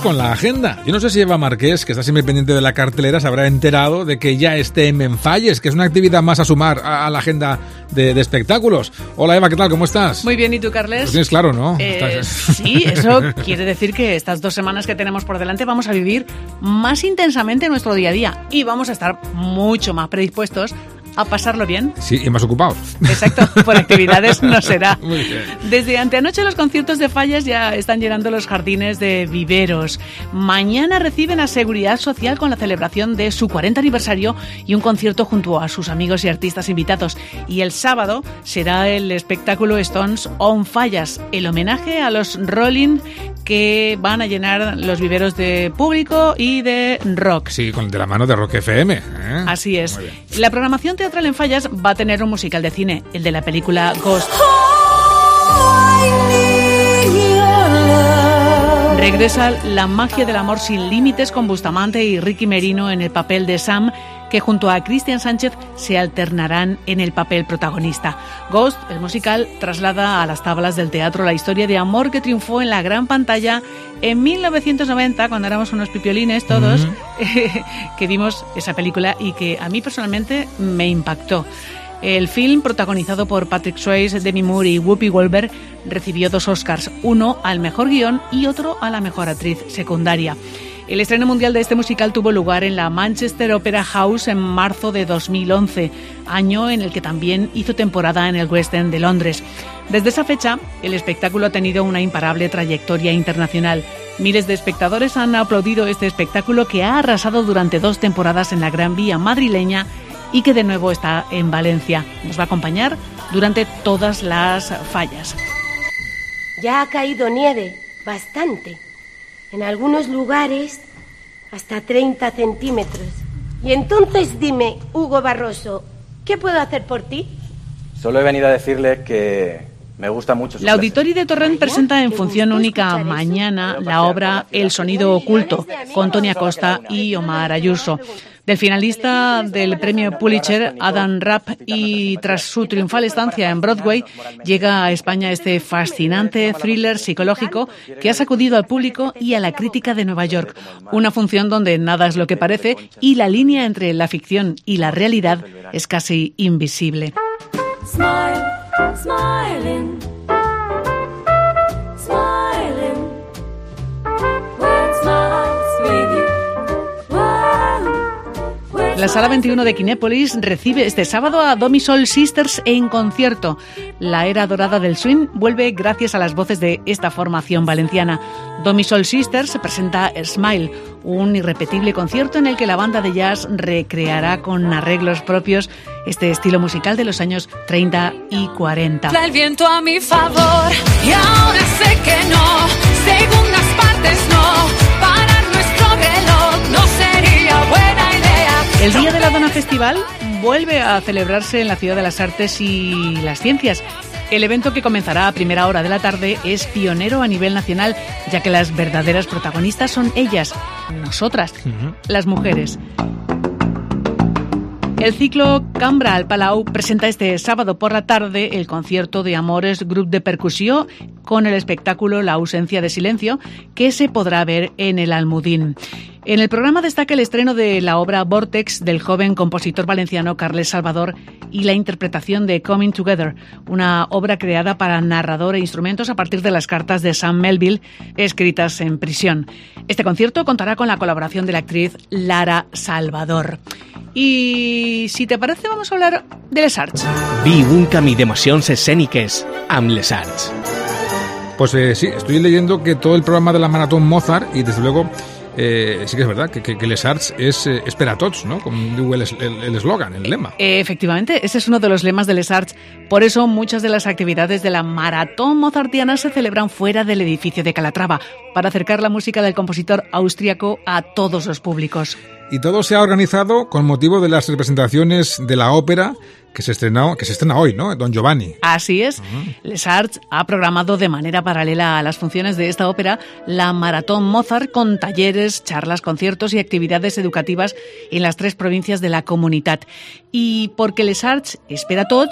con la agenda. Yo no sé si Eva Marqués, que está siempre pendiente de la cartelera, se habrá enterado de que ya esté en Menfalles, que es una actividad más a sumar a la agenda de espectáculos. Hola Eva, ¿qué tal? ¿Cómo estás? Muy bien, ¿y tú, Carles? Lo tienes claro, ¿no? Sí, eso quiere decir que estas 2 semanas que tenemos por delante vamos a vivir más intensamente nuestro día a día y vamos a estar mucho más predispuestos a pasarlo bien. Sí, y más ocupados. Exacto, por actividades no será. Muy bien. Desde anteanoche los conciertos de Fallas ya están llenando los jardines de viveros. Mañana reciben a Seguridad Social con la celebración de su 40 aniversario y un concierto junto a sus amigos y artistas invitados. Y el sábado será el espectáculo Stones on Fallas, el homenaje a los Rolling que van a llenar los viveros de público y de rock. Sí, de la mano de Rock FM. Así es. La programación teatral en Fallas va a tener un musical de cine, el de la película Ghost. Regresa La magia del amor sin límites con Bustamante y Ricky Merino en el papel de Sam, que junto a Cristian Sánchez se alternarán en el papel protagonista. Ghost, el musical, traslada a las tablas del teatro la historia de amor que triunfó en la gran pantalla en 1990, cuando éramos unos pipiolines todos, que vimos esa película y que a mí personalmente me impactó. El film, protagonizado por Patrick Swayze, Demi Moore y Whoopi Goldberg, recibió 2 Oscars, uno al mejor guión y otro a la mejor actriz secundaria. El estreno mundial de este musical tuvo lugar en la Manchester Opera House en marzo de 2011, año en el que también hizo temporada en el West End de Londres. Desde esa fecha, el espectáculo ha tenido una imparable trayectoria internacional. Miles de espectadores han aplaudido este espectáculo que ha arrasado durante 2 temporadas en la Gran Vía madrileña y que de nuevo está en Valencia. Nos va a acompañar durante todas las fallas. Ya ha caído nieve, bastante. En algunos lugares hasta 30 centímetros. Y entonces dime, Hugo Barroso, ¿qué puedo hacer por ti? Solo he venido a decirle que me gusta mucho su La Auditori clase. de Torrent presenta en función única mañana la obra El sonido oculto, con Tony Acosta y Omar Ayuso. Del finalista del premio Pulitzer, Adam Rapp, y tras su triunfal estancia en Broadway, llega a España este fascinante thriller psicológico que ha sacudido al público y a la crítica de Nueva York. Una función donde nada es lo que parece y la línea entre la ficción y la realidad es casi invisible. Smile, smiling, smiling. When smiles with you. La Sala 21 de Kinépolis recibe este sábado a Domi Soul Sisters en concierto. La era dorada del swing vuelve gracias a las voces de esta formación valenciana. Domi Soul Sisters presenta Smile, un irrepetible concierto en el que la banda de jazz recreará con arreglos propios este estilo musical de los años 30 y 40. El viento a mi favor y ahora sé que no, segundas partes no, parar nuestro reloj no sería buena idea. El Día de la Dona Festival vuelve a celebrarse en la Ciudad de las Artes y las Ciencias. El evento, que comenzará a primera hora de la tarde, es pionero a nivel nacional, ya que las verdaderas protagonistas son ellas, nosotras, las mujeres. El ciclo Cambra al Palau presenta este sábado por la tarde el concierto de Amores Grup de Percussió con el espectáculo La ausencia de silencio, que se podrá ver en el Almudín. En el programa destaca el estreno de la obra Vortex del joven compositor valenciano Carles Salvador y la interpretación de Coming Together, una obra creada para narrador e instrumentos a partir de las cartas de Sam Melville escritas en prisión. Este concierto contará con la colaboración de la actriz Lara Salvador. I si te parece, vamos a hablar de Les Arts. Viu un camí d'emocions escèniques amb Les Arts. Pues sí, estoy leyendo que todo el programa de la Maratón Mozart, y desde luego sí que es verdad que Les Arts es per a tots, ¿no? Como digo el eslogan, el lema. Efectivamente, ese es uno de los lemas de Les Arts. Por eso muchas de las actividades de la Maratón Mozartiana se celebran fuera del edificio de Calatrava, para acercar la música del compositor austríaco a todos los públicos. Y todo se ha organizado con motivo de las representaciones de la ópera que se estrena hoy, ¿no? Don Giovanni. Así es. Les Arts ha programado de manera paralela a las funciones de esta ópera la Maratón Mozart, con talleres, charlas, conciertos y actividades educativas en las 3 provincias de la Comunitat. Y porque Les Arts espera a tots,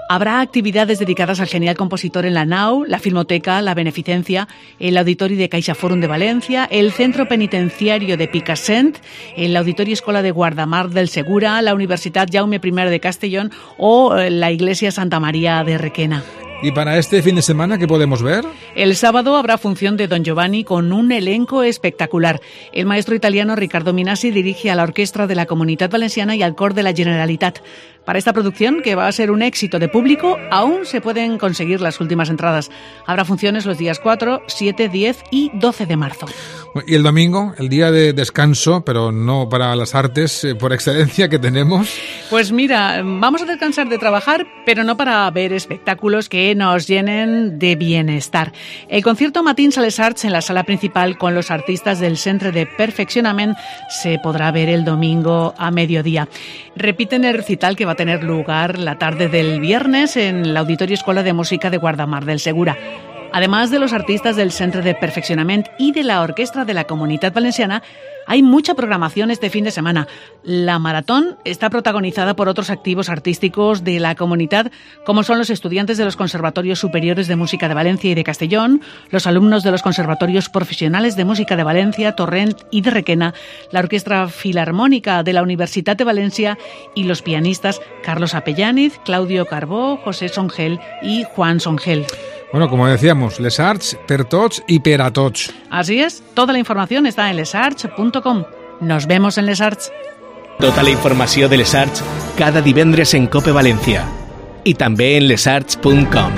Habrá actividades dedicadas al genial compositor en la Nau, la Filmoteca, la Beneficencia, el Auditori de CaixaForum de Valencia, el Centro Penitenciario de Picassent, el Auditori Escola de Guardamar del Segura, la Universitat Jaume I de Castellón o la Iglesia Santa María de Requena. ¿Y para este fin de semana qué podemos ver? El sábado habrá función de Don Giovanni con un elenco espectacular. El maestro italiano Riccardo Minasi dirige a la orquestra de la Comunitat Valenciana y al cor de la Generalitat. Para esta producción, que va a ser un éxito de público, aún se pueden conseguir las últimas entradas. Habrá funciones los días 4, 7, 10 y 12 de marzo. Y el domingo, el día de descanso, pero no para las artes por excelencia que tenemos. Pues mira, vamos a descansar de trabajar, pero no para ver espectáculos que nos llenen de bienestar. El concierto Matins a les Arts en la sala principal con los artistas del Centre de Perfeccionament se podrá ver el domingo a mediodía. Repiten el recital que va a tener lugar la tarde del viernes en el Auditorio Escola de Música de Guardamar del Segura. Además de los artistas del Centre de Perfeccionament y de la Orquestra de la Comunitat Valenciana, hay mucha programación este fin de semana. La maratón está protagonizada por otros activos artísticos de la comunidad, como son los estudiantes de los Conservatorios Superiores de Música de Valencia y de Castellón, los alumnos de los Conservatorios Profesionales de Música de Valencia, Torrent y de Requena, la Orquestra Filarmónica de la Universitat de Valencia y los pianistas Carlos Apellaniz, Claudio Carbó, José Songel y Juan Songel. Bueno, como decíamos, les arts per tots y per a tots. Así es, toda la información está en lesarts.com. Nos vemos en Les Arts. Tota la informació de les arts cada divendres en COPE València i també en lesarts.com.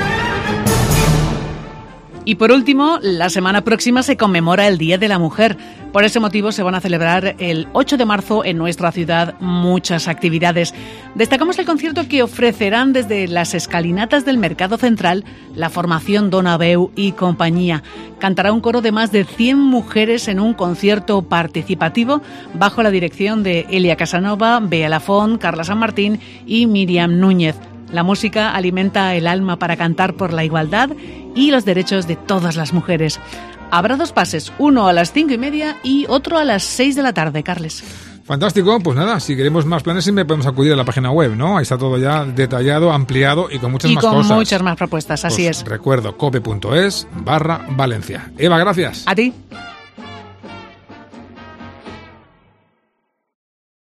Y por último, la semana próxima se conmemora el Día de la Mujer. Por ese motivo se van a celebrar el 8 de marzo en nuestra ciudad muchas actividades. Destacamos el concierto que ofrecerán desde las escalinatas del Mercado Central la formación Dona Veu y compañía. Cantará un coro de más de 100 mujeres en un concierto participativo bajo la dirección de Elia Casanova, Bea Lafont, Carla San Martín y Miriam Núñez. La música alimenta el alma para cantar por la igualdad y los derechos de todas las mujeres. Habrá dos pases, uno a las 5:30 y otro a las 6 de la tarde, Carles. Fantástico, pues nada, si queremos más planes siempre podemos acudir a la página web, ¿no? Ahí está todo ya detallado, ampliado y con muchas más cosas. Y con muchas más propuestas, así pues es. Recuerdo, cope.es/Valencia. Eva, gracias. A ti.